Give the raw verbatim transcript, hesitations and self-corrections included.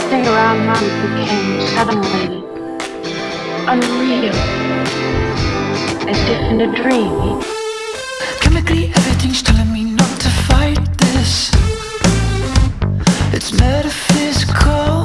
Everything around me became suddenly unreal, as if in a dream. Chemically, everything's telling me not to fight this. It's metaphysical.